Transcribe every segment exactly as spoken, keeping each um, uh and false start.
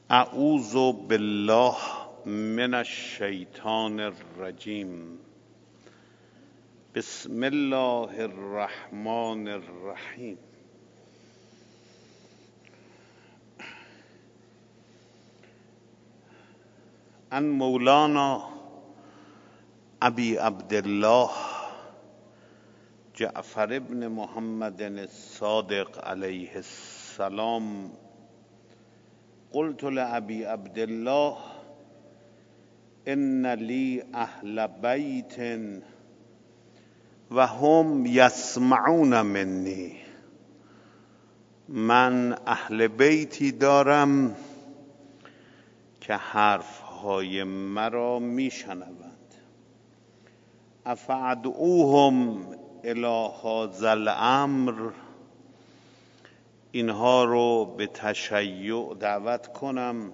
اعوذ بالله من الشیطان الرجیم. بسم الله الرحمن الرحیم. عن مولانا ابی عبدالله جعفر ابن محمد الصادق علیه السلام قلت لأبي عبد الله إن لي أهل بيت وهم يسمعون مني. من اهل بیتی دارم که حرفهای مرا میشنوند. افادعوهم الی هذا الامر، اینها رو به تشیع دعوت کنم.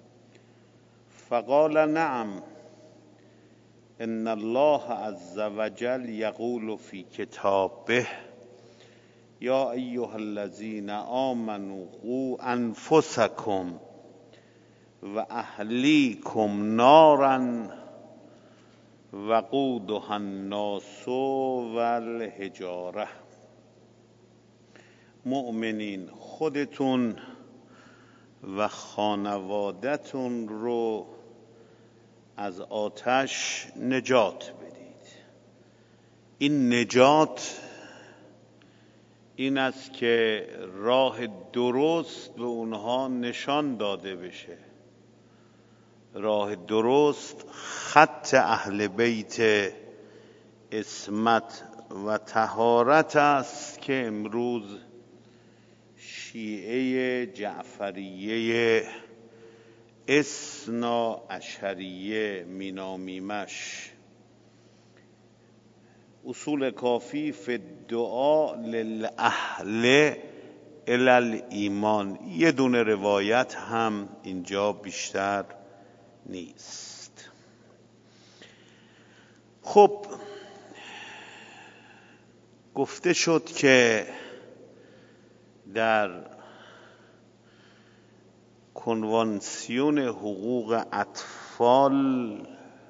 فقال نعم، ان الله عز وجل یقول فی کتابه یا ایها الذین آمنوا قوا انفسکم و اهلیکم نارا وقودها الناس والحجاره. مؤمنین، خودتون و خانوادتون رو از آتش نجات بدید. این نجات این است که راه درست به اونها نشان داده بشه. راه درست خط اهل بیت عصمت و طهارت است که امروز شیعه جعفریه اثنا عشریه مینامیمش. اصول کافی فی الدعاء للاهل الی الایمان. یه دونه روایت هم اینجا بیشتر نیست. خب گفته شد که در کنوانسیون حقوق اطفال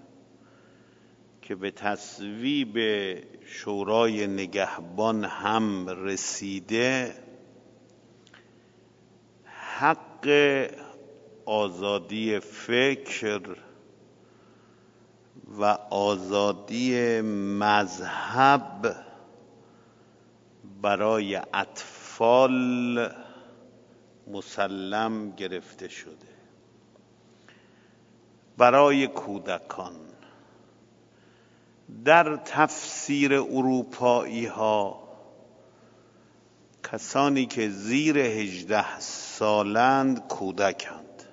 که به تصویب شورای نگهبان هم رسیده، حق آزادی فکر و آزادی مذهب برای اطفال مسلم گرفته شده. برای کودکان در تفسیر اروپایی ها کسانی که زیر هجده سالند کودکند،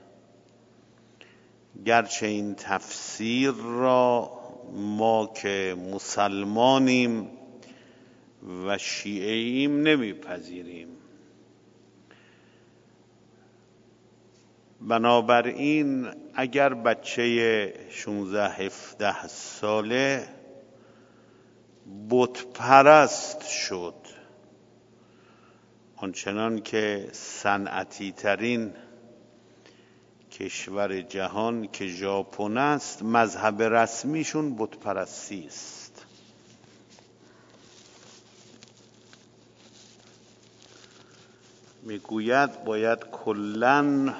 گرچه این تفسیر را ما که مسلمانیم و شیعه‌ایم نمیپذیریم. بنابراین اگر بچه شانزده هفده ساله بت پرست شد، آنچنان که صنعتی ترین کشور جهان که ژاپن است مذهب رسمیشون بت پرستی است، میگوید باید کلاً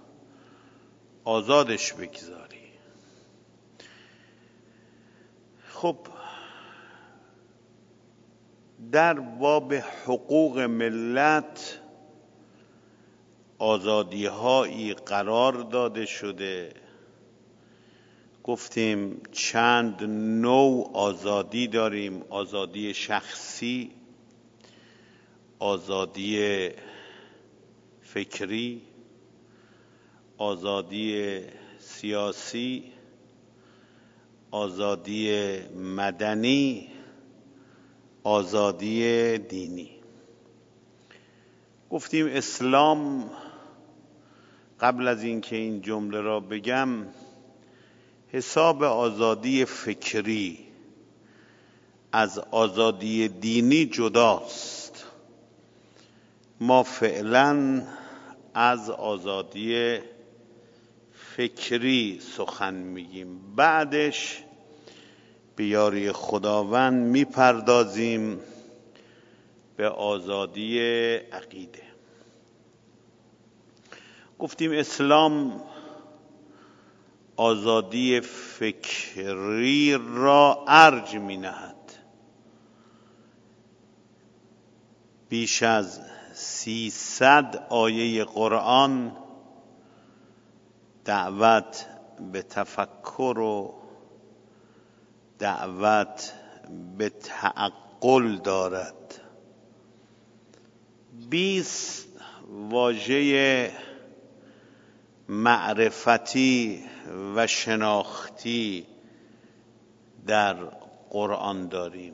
آزادش بگذاری. خب در باب حقوق ملت آزادی هایی قرار داده شده. گفتیم چند نوع آزادی داریم: آزادی شخصی، آزادی فکری، آزادی سیاسی، آزادی مدنی، آزادی دینی. گفتیم اسلام، قبل از اینکه این جمله را بگم، حساب آزادی فکری از آزادی دینی جداست. ما فعلا از آزادی فکری سخن میگیم، بعدش به یاری خداوند میپردازیم به آزادی عقیده. گفتیم اسلام آزادی فکری را ارج می نهد. بیش از سیصد آیه قرآن دعوت به تفکر و دعوت به تعقل دارد. بیست واژه معرفتی و شناختی در قرآن داریم.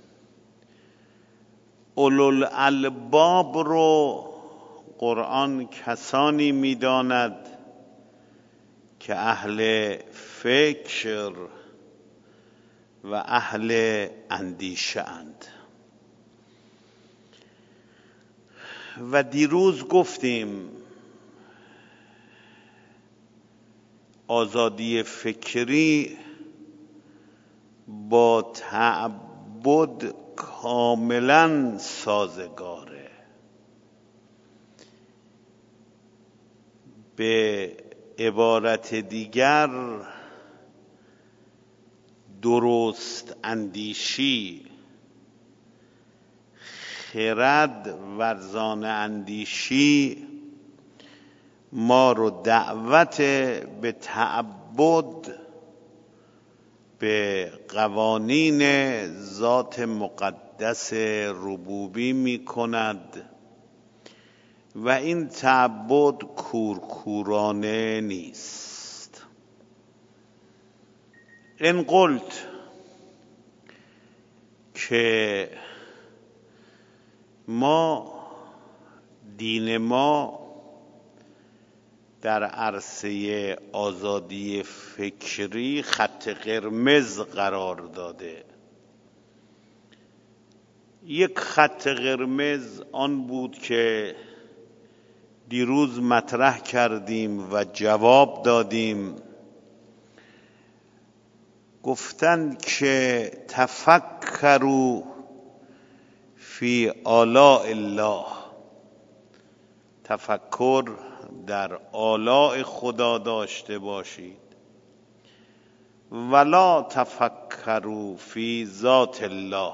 اولوالالباب رو قرآن کسانی می‌داند که اهل فکر و اهل اندیشه اند. و دیروز گفتیم آزادی فکری با تعبد کاملا سازگاره. به عبارت دیگر درست اندیشی، خرد ورزان اندیشی ما رو دعوت به تعبد به قوانین ذات مقدس ربوبی می کند و این تعبد کورکورانه نیست. این قلت که ما دین ما در عرصه آزادی فکری خط قرمز قرار داده. یک خط قرمز آن بود که دیروز مطرح کردیم و جواب دادیم. گفتند که تفکروا فی آلاء الله، تفکر در آلاء خدا داشته باشید. ولا تفکروا فی ذات الله،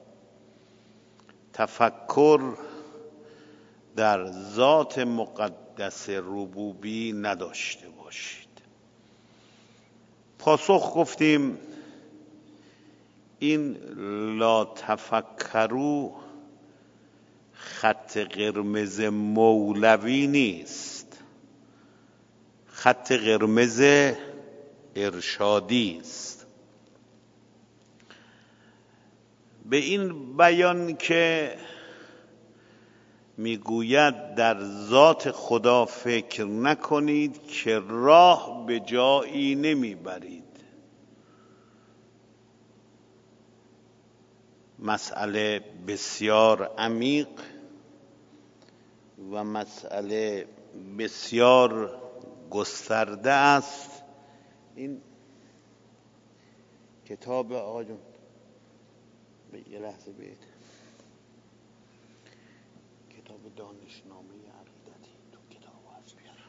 تفکر در ذات مقدس ربوبی نداشته باشید. پاسخ گفتیم این لا تفکروا خط قرمز مولوی نیست، خط قرمز ارشادی است. به این بیان که میگوید در ذات خدا فکر نکنید که راه به جایی نمیبرید. مسئله بسیار عمیق و مسئله بسیار گسترده است. این کتاب آقا جون به یه لحظه بید، کتاب دانشنامه عقیدتی تو کتاب هست بیارم.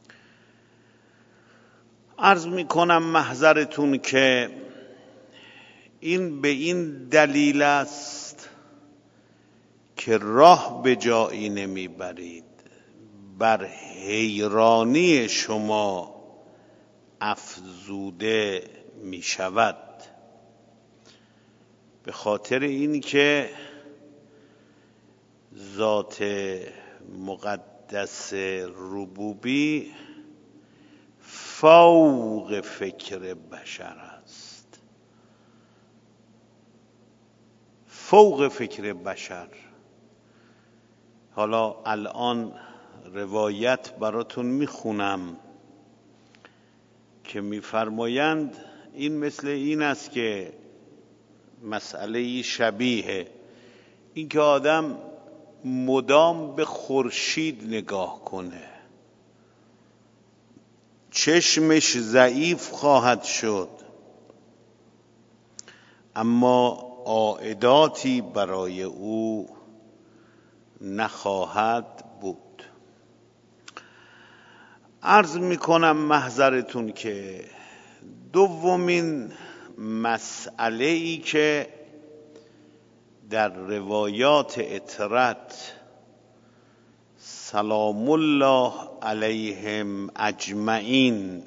عرض میکنم محضرتون که این به این دلیل است که راه به جایی نمیبرید، بر حیرانی شما افزوده می شود. به خاطر این که ذات مقدس ربوبی فوق فکر بشر است، فوق فکر بشر. حالا الان روایت براتون میخونم که میفرمایند این مثل این است که مسئله شبیه این که آدم مدام به خورشید نگاه کنه، چه چشمش ضعیف خواهد شد، اما عائداتی برای او نخواهد بود. عرض میکنم محضرتون که دومین مسئله ای که در روایات اطرت سلام الله علیهم اجمعین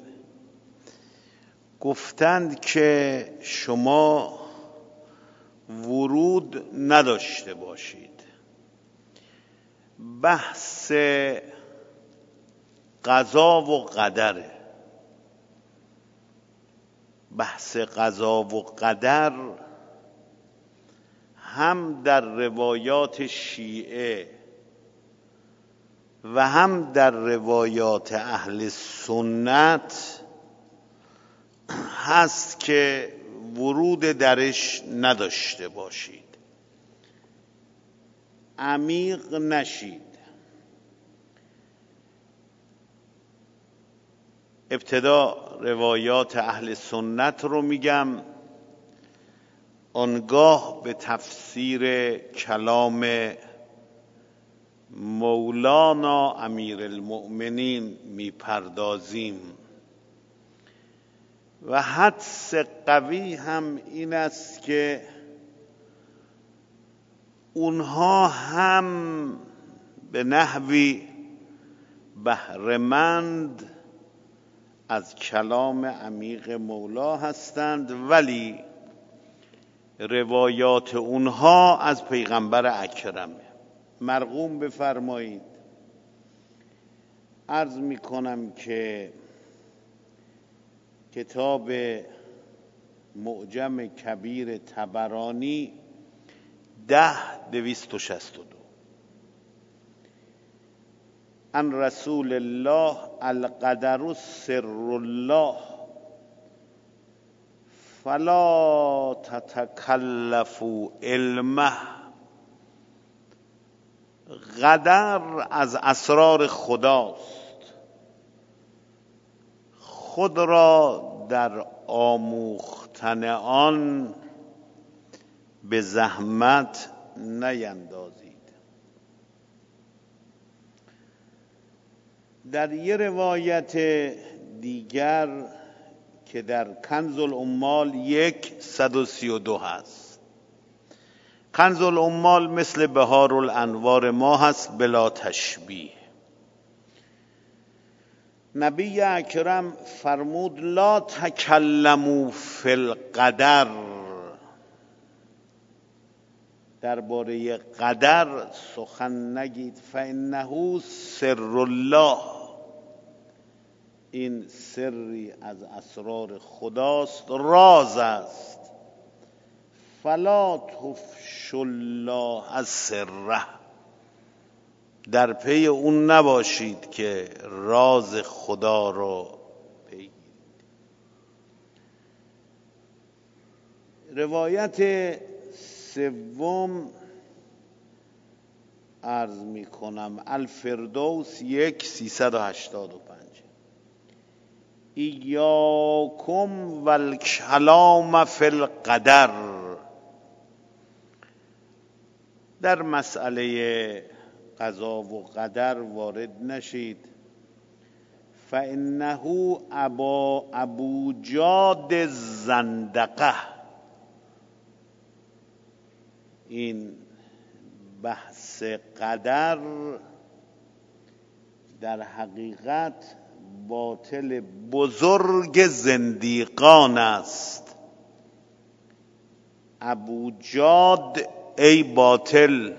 گفتند که شما ورود نداشته باشید، بحث قضا و قدره. بحث قضا و قدر هم در روایات شیعه و هم در روایات اهل سنت هست که ورود درش نداشته باشید، عمیق نشید. ابتدا روایات اهل سنت رو میگم، آنگاه به تفسیر کلام مولانا امیرالمؤمنین میپردازیم. و حدس قوی هم این است که اونها هم به نحوی بهره‌مند از کلام عمیق مولا هستند، ولی روایات اونها از پیغمبر اکرمه. مرقوم بفرمایید. عرض می کنم که کتاب معجم کبیر طبرانی ده دویست و شصت و دو عن رسول الله القدر سر الله فلا تتکلفوا علمه. قدر از اسرار خداست، خود را در آموختن آن به زحمت نیندازید. در یه روایت دیگر که در کنز العمال یک صد و سی و دو هست، کنز العمال مثل بهار الانوار ما هست بلا تشبیه. نبی اکرم فرمود لا تکلموا فی القدر، درباره قدر سخن نگید، فانه سر الله، این سری از اسرار خداست، راز است. فلا تفشوا الله السر، در پی اون نباشید که راز خدا رو پیگیرید. روایت سوم عرض می کنم الفردوس یک سیصد و هشتاد و پنج ایاکم والکلام فی القدر. در مسئله قضا و قدر وارد نشید، فانه ابا ابو جاد زندقه. این بحث قدر در حقیقت باطل بزرگ زندیقان است. ابو جاد ای باطل،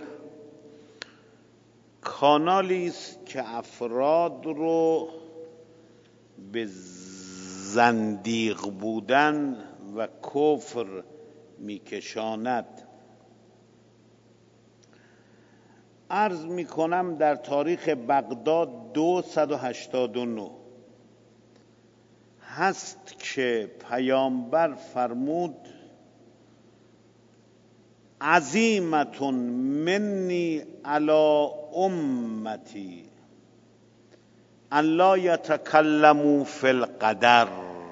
کانالی است که افراد رو به زندیق بودن و کفر میکشاند. عرض میکنم در تاریخ بغداد دویست و هشتاد و نه هست که پیامبر فرمود عزیمتون منی علی امتی ان لا یتکلموا فی القدر،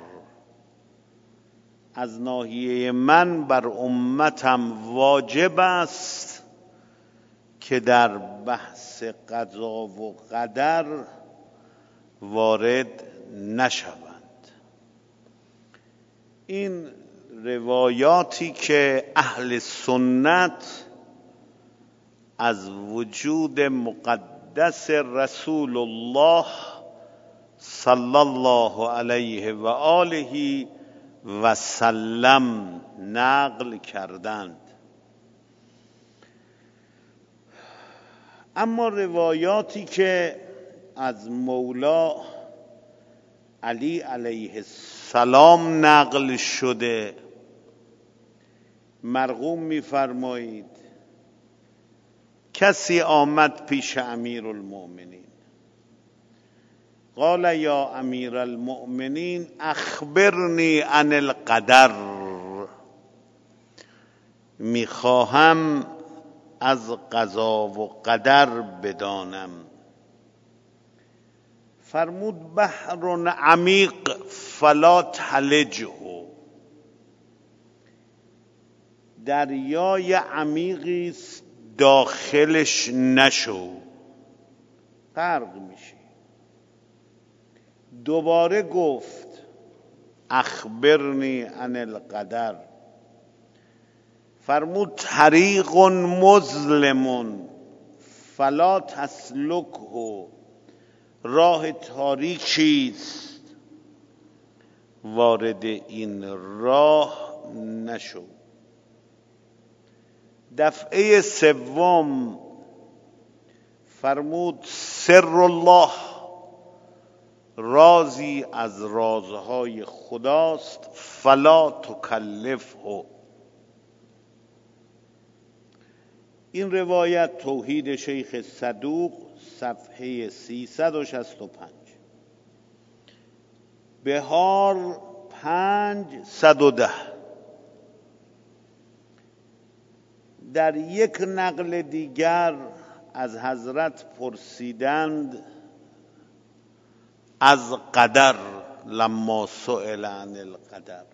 از ناحیه من بر امتم واجب است که در بحث قضا و قدر وارد نشوند. این روایاتی که اهل سنت از وجود مقدس رسول الله صلی الله علیه و آله و سلم نقل کردند. اما روایاتی که از مولا علی علیه السلام نقل شده، مرقوم می‌فرمایید کسی آمد پیش امیر المؤمنین، قال یا امیر المؤمنین اخبرنی عن القدر، میخواهم از قضا و قدر بدانم. فرمود بحر عمیق فلا تلجه، دریای عمیقی است داخلش نشو، غرق میشی. دوباره گفت اخبرنی عن القدر، فرمود طریق مظلم فلا تسلکه، راه تاریکی است وارد این راه نشو. دفعه سوم فرمود سر الله، رازی از رازهای خداست، فلا تکلفه. این روایت توحید شیخ صدوق صفحه سیصد و شصت و پنج، بهار پنج صد و ده. در یک نقل دیگر از حضرت پرسیدند از قدر، لما سئل عن القدر،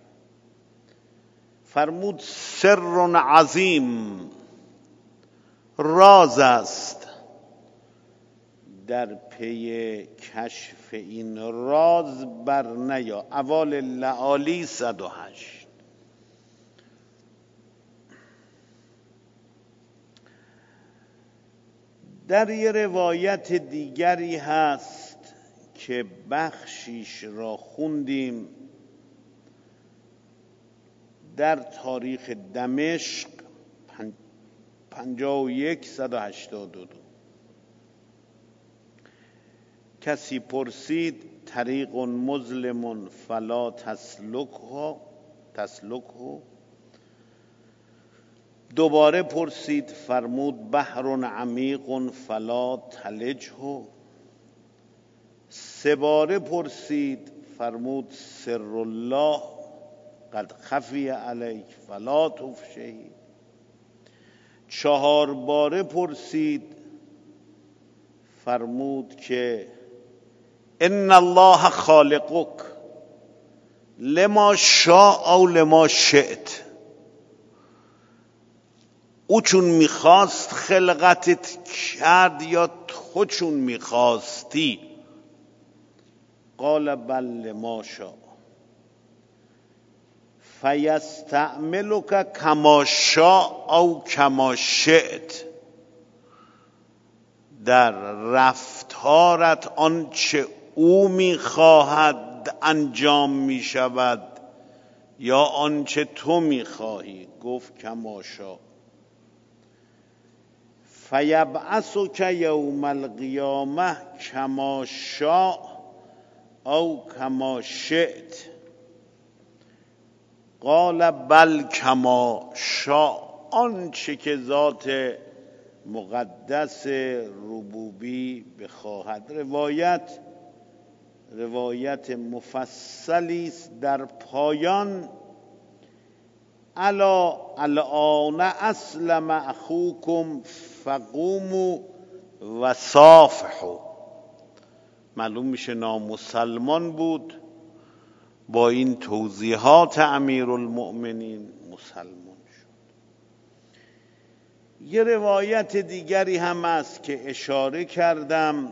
فرمود سر عظیم، راز است، در پی کشف این راز بر نیا. اوال لعالی صد و هشت. در یه روایت دیگری هست که بخشیش را خوندیم در تاریخ دمشق پنجاه و یک صد و هشتاد و دو. کسی پرسید طریق مظلم فلا تسلکه تسلکه، دوباره پرسید فرمود بحر عمیق فلا تلجه، سه باره پرسید فرمود سر الله قد خفی علیک فلا تفشهی، چهار باره پرسید فرمود که ان الله خالقک لما شاء او لما شئت، او چون میخواست خلقتت کرد یا تو چون میخواستی؟ قال بل لما شاء فیستعملک کما شاء او کما شئت، در رفتارت آنچه او میخواهد انجام میشود یا آنچه تو میخواهی. گفت کما شاء. فیبعثک یوم القیامه کما شاء او کما شئت، قال بل کما شاء، آنچه که ذات مقدس ربوبی بخواهد. روایت روایت مفصلی است. در پایان الا الان اسلم اخوکم فقوموا و صافحوا، معلوم میشه نامسلمان بود، با این توضیحات امیرالمؤمنین مسلمان شد. یه روایت دیگری هم است که اشاره کردم،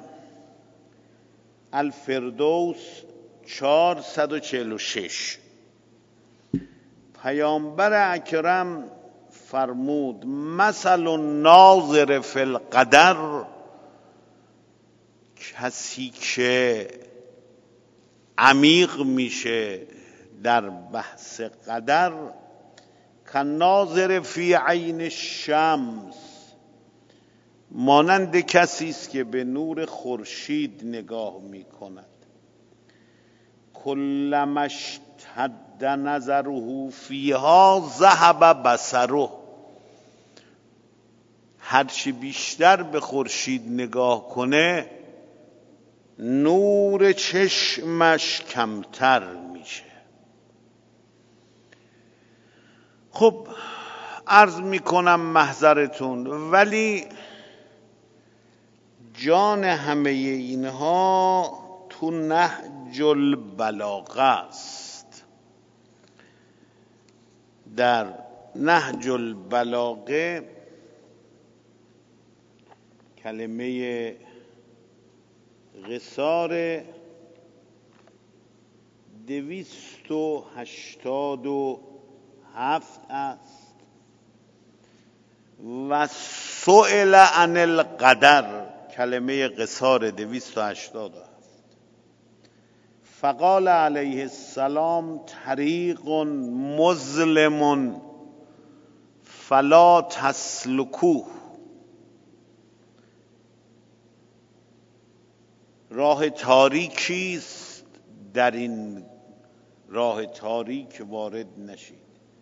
الفردوس چهارصد و چهل و شش. پیامبر اکرم فرمود مثل الناظر فی القدر، کسی که عمیق میشه در بحث قدر، کالناظر فی عین الشمس، مانند کسی است که به نور خورشید نگاه میکند. کلما اشتد نظره فیها ذهب بصره، هرچی بیشتر به خورشید نگاه کنه نور چشمش کمتر میشه. خب عرض میکنم محضرتون، ولی جان همه اینها تو نهج البلاغه است. در نهج البلاغه کلمه قصار دویست و هشتاد و هفت است و سئل عن القدر، کلمه قصار دویست و هشتاد و هفت. فقال علیه السلام طریق مظلم فلا تسلکوه، راه تاریکی است، در این راه تاریک وارد نشید.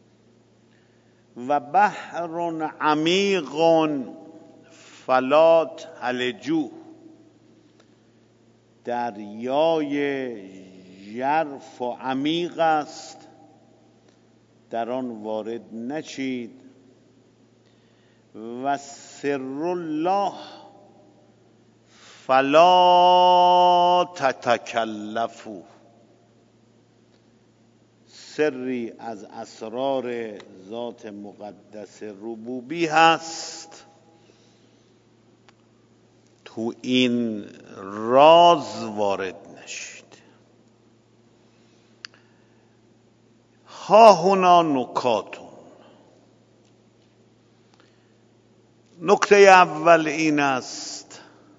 و بحر عمیق فلا تلجوه، دریای ژرف و عمیق است، در آن وارد نشید. و سر الله فلا تتکلفوا، سری از اسرار ذات مقدس ربوبی هست، تو این راز وارد نشید. ها هنا نکاتون. نکته اول این است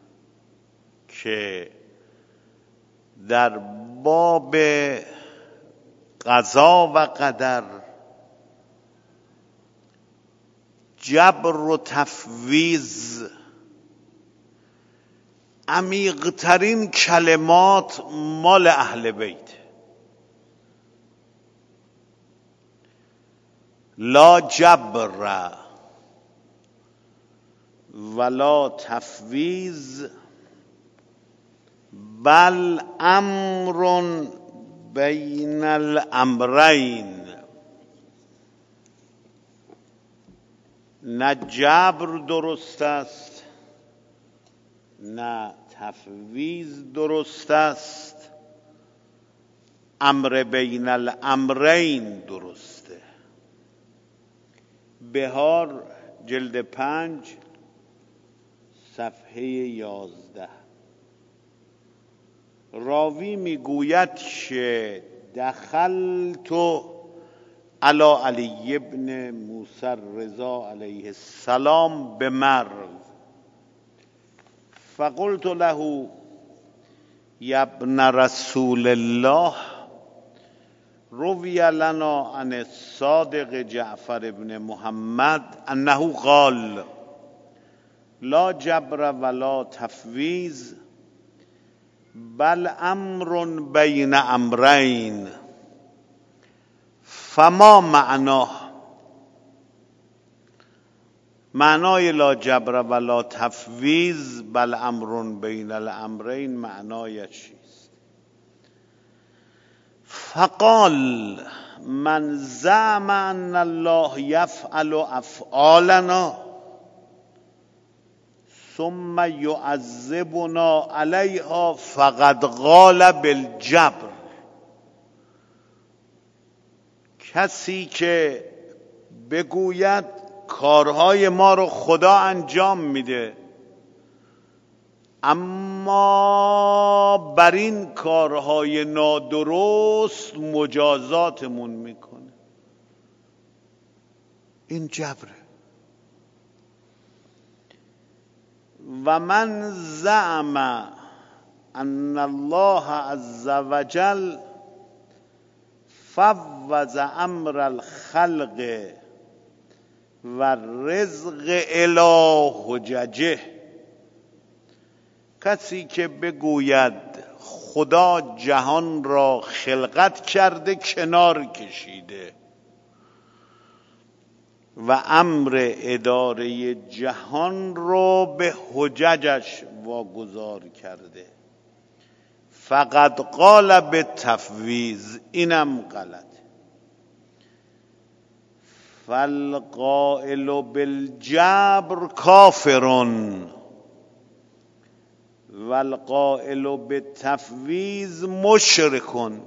که در باب قضا و قدر جبر و تفویض عمیق‌ترین کلمات مال اهل بیت. لا جبر ولا تفویض بل امر بین الامرین، نه جبر درست است نه تفویض درست است، امر بین الامرین درسته. بهار جلد پنج صفحه یازده. راوی میگوید که دخلت علی علی ابن موسی الرضا علیه السلام بمرو فقلت له یا ابن رسول الله روی لنا عن الصادق جعفر ابن محمد انه قال لا جبر ولا تفویض بل امر بین امرین فما معناه. معنای لا جبر ولا تفویض بل امر بین الامرین معنای چیست؟ فقال من زعم ان الله یفعل افعالنا ثم یعذبنا علیها فقد قال بالجبر. کسی که بگوید کارهای ما رو خدا انجام میده اما بر این کارهای نادرست مجازاتمون میکنه، این جبره. و من زعم ان الله عز وجل فوض امر الخلق و رزق الی حججه. کسی که بگوید خدا جهان را خلقت کرده کنار کشیده و امر اداره جهان رو به حججش واگذار کرده، فقط قال به تفویض، اینم غلط. فالقائل بالجبر کافرون والقائل بالتفویض مشرکون.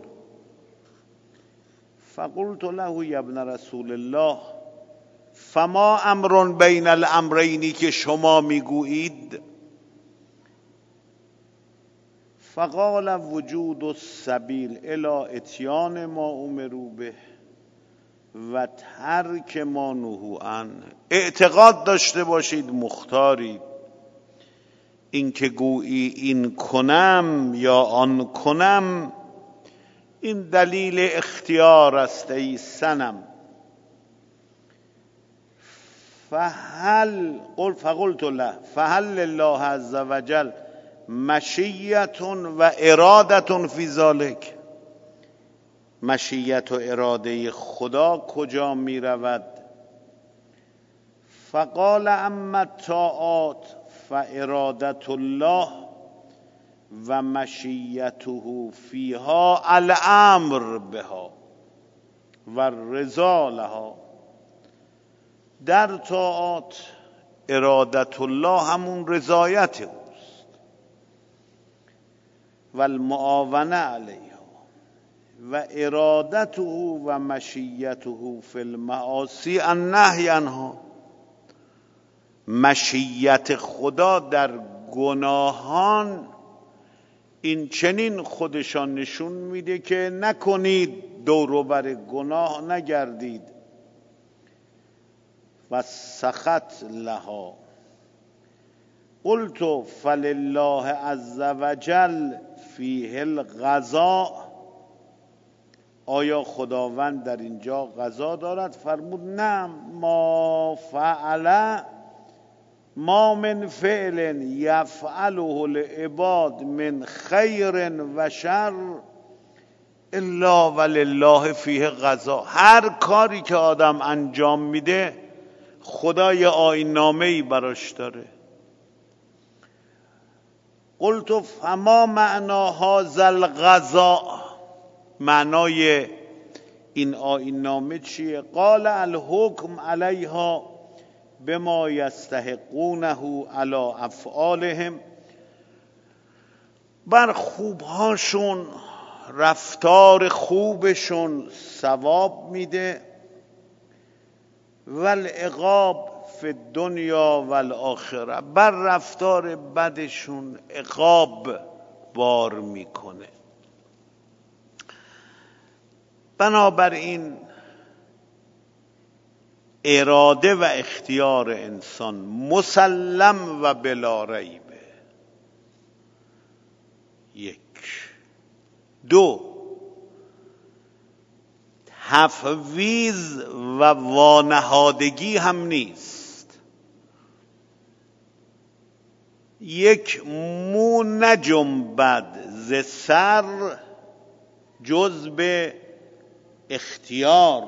فقلت له یا ابن رسول الله فما امر بین الامرینی که شما میگویید؟ فقال وجود السبیل الی اتیان ما امروا به و ترک ما نهوا عنه. اعتقاد داشته باشید مختارید، این که گویی این کنم یا آن کنم این دلیل اختیار است ای صنم. فهل قل فقلت له فهل لله عز وجل مشیت و ارادت فی ذلک. مشیت و اراده خدا کجا می رود؟ فقال اما الطاعات فارادت الله و مشیته فیها الامر بها و الرضا لها. در طاعات ارادت الله همون رضایت اوست و المعاونه علیها و ارادته و مشیته فی المعاصی النهی عنها. مشیت خدا در گناهان این چنین خودشان نشون میده که نکنید، دور بر گناه نگردید. و سخط لها. قلت فلله عز وجل فیه القضاء. آیا خداوند در اینجا قضا دارد؟ فرمود نه. ما فعل ما من فعل یفعله العباد من خیر و شر الا ولله فیه قضا. هر کاری که آدم انجام میده خدا یه آیین نامه‌ای براش داره. قلت فما معنا هذا القضاء. معنای این آیین نامه چیه؟ قال الحکم علیها بما یستحقونه علی افعالهم. بر خوبهاشون، رفتار خوبشون ثواب میده، والعقاب فی الدنیا والآخره. بر رفتار بدشون عقاب بار میکنه. بنابراین اراده و اختیار انسان مسلم و بلا ریبه. یک. دو، تفویض و وانهادگی هم نیست. یک مو نجنبد ز سر جز به اختیار،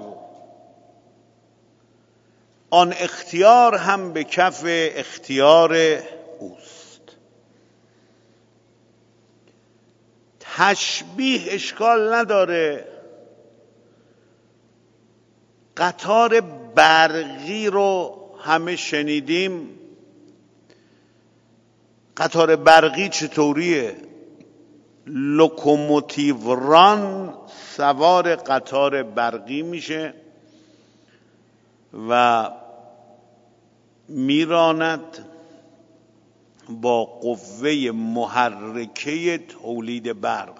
آن اختیار هم به کف اختیار اوست. تشبیه اشکال نداره. قطار برقی رو همه شنیدیم، قطار برقی چطوریه؟ لوکوموتیو ران سوار قطار برقی میشه و میراند با قوه محرکه تولید برق.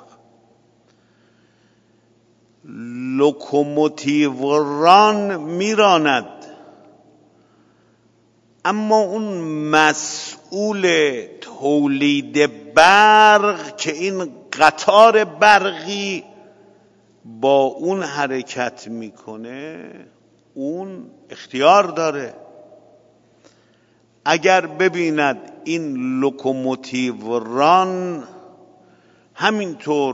لوکوموتیو ران میراند، اما اون مسئول تولید برق که این قطار برقی با اون حرکت میکنه، اون اختیار داره. اگر ببیند این لوکوموتیو ران همینطور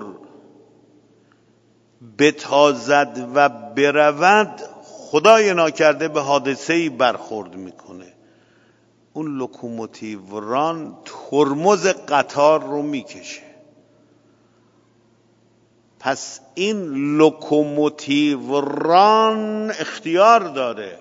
بتازد و برود، خدای ناکرده به حادثه‌ای برخورد میکنه، اون لوکوموتیو ران ترمز قطار رو میکشه. پس این لوکوموتیو ران اختیار داره،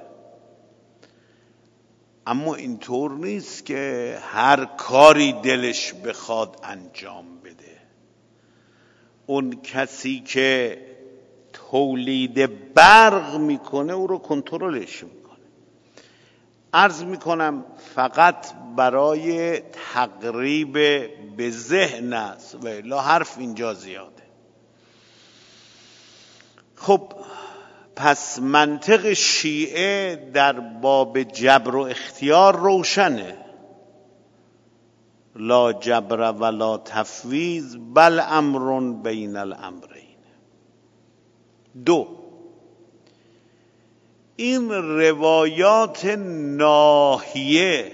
اما اینطور نیست که هر کاری دلش بخواد انجام بده. اون کسی که تولید برق میکنه او رو کنترلش میکنه. عرض میکنم فقط برای تقریب به ذهن است و الا حرف اینجا زیاده. خب پس منطق شیعه در باب جبر و اختیار روشنه. لا جبر ولا تفویض بل امر بین الامرین. دو، این روایات ناهیه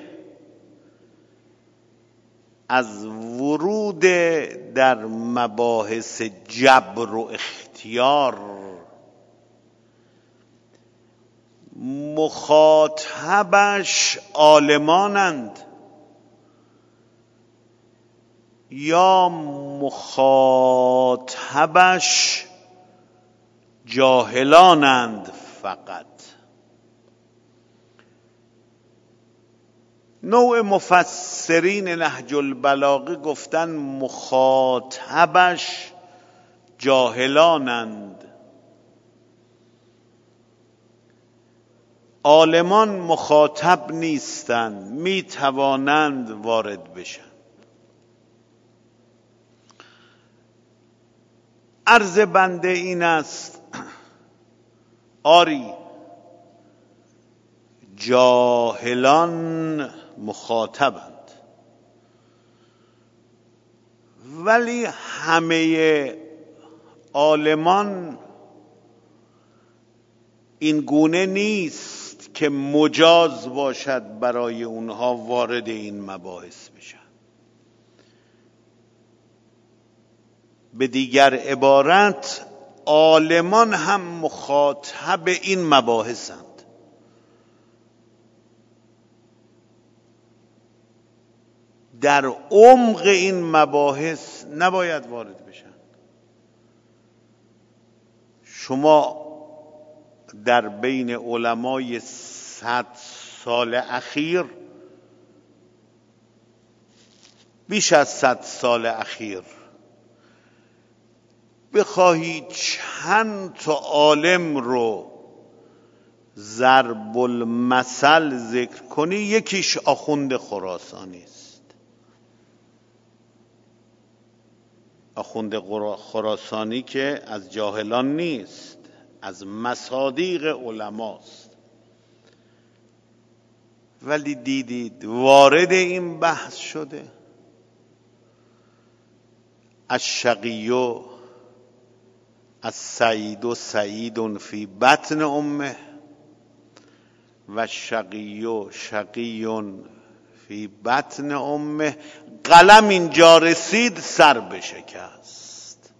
از ورود در مباحث جبر و اختیار مخاطبش عالمانند یا مخاطبش جاهلانند فقط؟ نوع مفسرین نهج البلاغه گفتن مخاطبش جاهلانند، عالمان مخاطب نیستند، می توانند وارد بشن. عرض بنده این است آری جاهلان مخاطبند، ولی همه عالمان این گونه نیست که مجاز باشد برای اونها وارد این مباحث بشن. به دیگر عبارت عالمان هم مخاطب این مباحثند. در عمق این مباحث نباید وارد بشن. شما در بین علمای صد سال اخیر، بیش از صد سال اخیر، بخواهی چند تا عالم رو ضرب المثل ذکر کنی، یکیش آخوند خراسانی است. آخوند خراسانی که از جاهلان نیست، از مصادیق علماست. ولی دیدید وارد این بحث شده. الشقی السعید سعید فی بطن امه و الشقی شقی فی بطن امه. قلم اینجا رسید سر بشکست.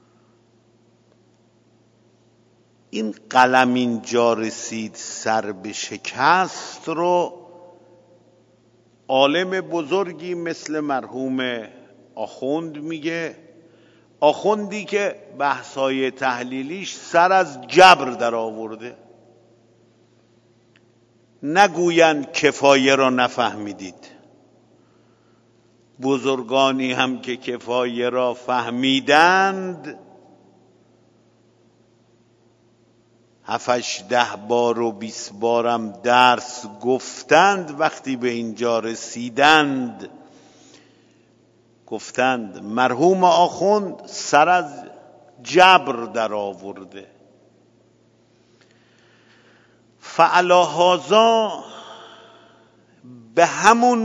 این قلم اینجا رسید سر بشکست رو عالم بزرگی مثل مرحوم آخوند میگه. آخوندی که بحثای تحلیلیش سر از جبر در آورده. نگویند کفایه را نفهمیدید، بزرگانی هم که کفایه را فهمیدند هفتش ده بار و بیست بارم درس گفتند. وقتی به اینجا رسیدند گفتند مرحوم آخوند سر از جبر در آورده. فعلا هذا به همون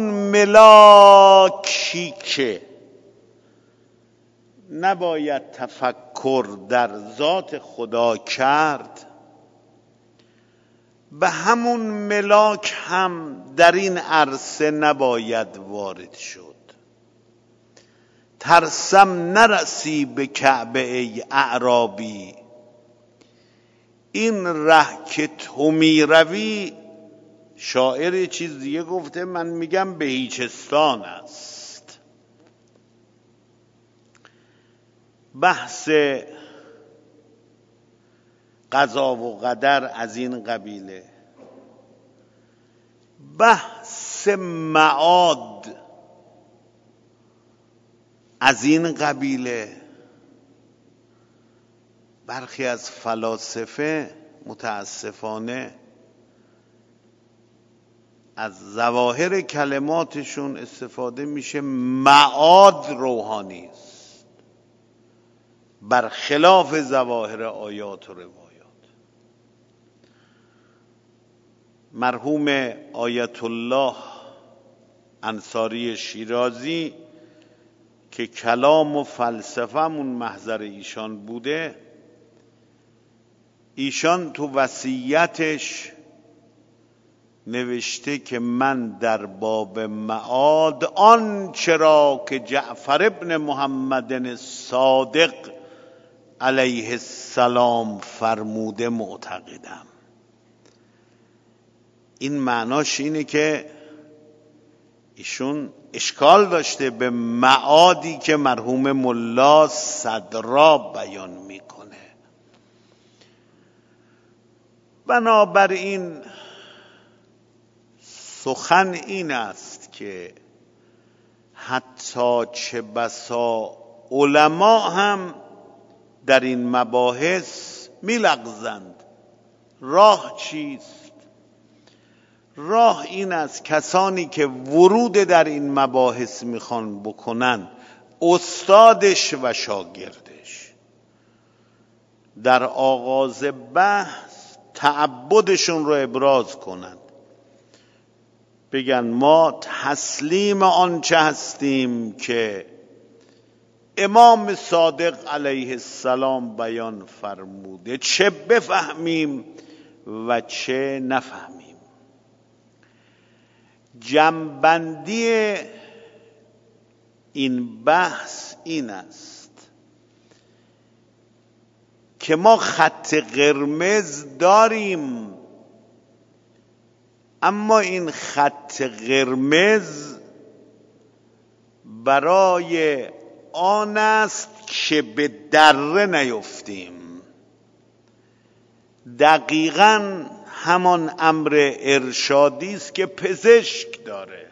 ملاکی که نباید تفکر در ذات خدا کرد، به همون ملاک هم در این عرصه نباید وارد شد. ترسم نرسی به کعبه ای اعرابی، این ره که تو می روی، شاعر چیز دیگه گفته، من میگم بهیچستان است. بحث قضا و قدر از این قبیله، بحث معاد از این قبیله. برخی از فلاسفه متاسفانه از ظواهر کلماتشون استفاده میشه معاد روحانی است، برخلاف ظواهر آیات و روایات. مرحوم آیت الله انصاری شیرازی که کلام و فلسفه‌مون محضر ایشان بوده، ایشان تو وصیتش نوشته که من در باب معاد آن چرا که جعفر ابن محمد صادق علیه السلام فرموده معتقدم. این معناش اینه که ایشون اشکال داشته به معادی که مرحوم ملا صدرا بیان میکنه. بنابراین سخن این است که حتی چه بسا علما هم در این مباحث میلغزند. راه چیست؟ راه این است کسانی که ورود در این مباحث میخوان بکنن، استادش و شاگردش در آغاز بحث تعبدشون رو ابراز کنند، بگن ما تسلیم آنچه هستیم که امام صادق علیه السلام بیان فرموده، چه بفهمیم و چه نفهمیم. جمع‌بندی این بحث این است که ما خط قرمز داریم، اما این خط قرمز برای آن است که به دره نیفتیم. دقیقاً همان امر ارشادی است که پزشک داره.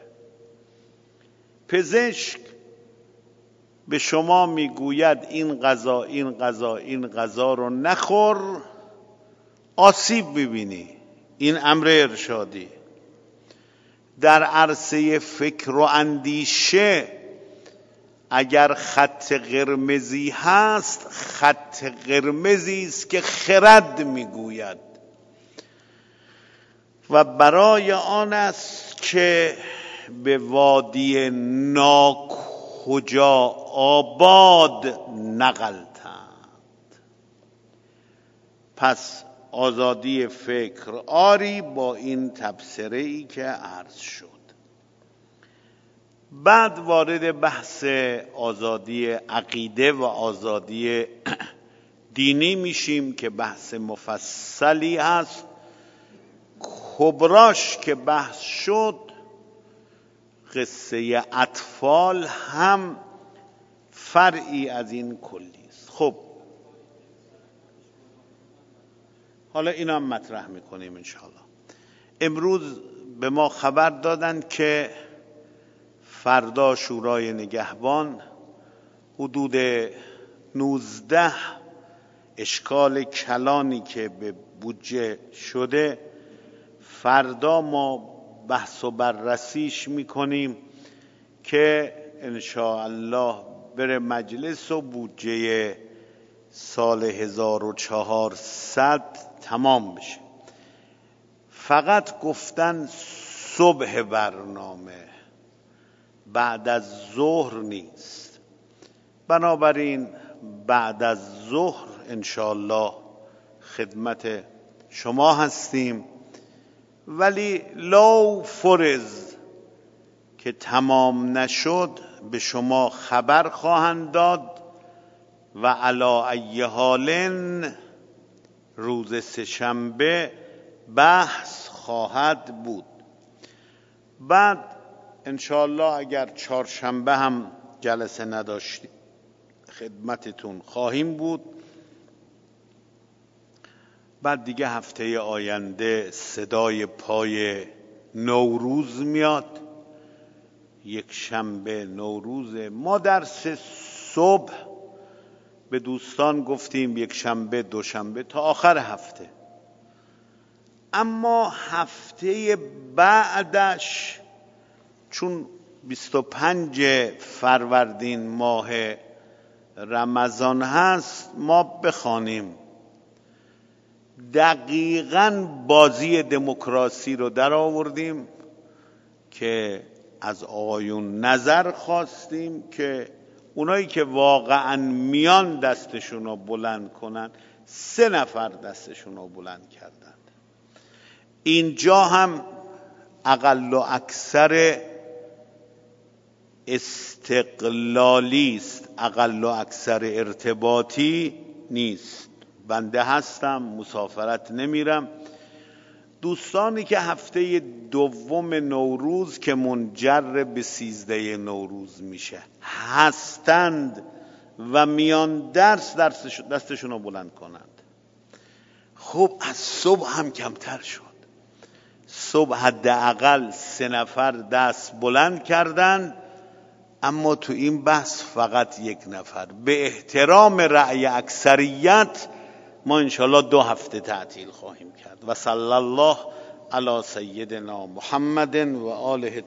پزشک به شما میگوید این غذا این غذا این غذا رو نخور، آسیب میبینی. این امر ارشادی. در عرصه فکر و اندیشه اگر خط قرمزی هست، خط قرمزی است که خرد میگوید و برای آن است که به وادی ناکجا آباد نغلطند. پس آزادی فکر آری با این تبصره‌ای که عرض شد. بعد وارد بحث آزادی عقیده و آزادی دینی میشیم که بحث مفصلی هست. کبراش که بحث شد، قصه اطفال هم فرعی از این کلی است. خب حالا اینا هم مطرح میکنیم انشاءالله. امروز به ما خبر دادن که فردا شورای نگهبان حدود نوزده اشکال کلانی که به بودجه شده فردا ما بحث و بررسیش میکنیم که انشاءالله بره مجلس و بودجه سال هزار و چهارصد تمام بشه. فقط گفتن صبح برنامه، بعد از ظهر نیست. بنابراین بعد از ظهر انشاءالله خدمت شما هستیم، ولی لو فرض که تمام نشد به شما خبر خواهند داد و علی ای حال روز سه‌شنبه بحث خواهد بود. بعد انشاءالله اگر چهارشنبه هم جلسه نداشتیم خدمتتون خواهیم بود. بعد دیگه هفته آینده صدای پای نوروز میاد، یک شنبه نوروز. ما درس صبح به دوستان گفتیم یک شنبه دوشنبه تا آخر هفته، اما هفته بعدش چون بیست و پنج فروردین ماه رمضان هست ما بخوانیم. دقیقاً بازی دموکراسی رو در آوردیم که از آقایون نظر خواستیم که اونایی که واقعاً میان دستشون رو بلند کنن، سه نفر دستشون رو بلند کردند. اینجا هم اقل و اکثر استقلالی است، اقل و اکثر ارتباطی نیست. بنده هستم، مسافرت نمیرم. دوستانی که هفته دوم نوروز که منجر به سیزده نوروز میشه هستند و میان درس دستشون رو بلند کنند. خب از صبح هم کمتر شد. صبح حداقل سه نفر دست بلند کردند، اما تو این بحث فقط یک نفر. به احترام رأی اکثریت ما انشاءالله دو هفته تعطیل خواهیم کرد. و صلی الله علی سیدنا محمد و آله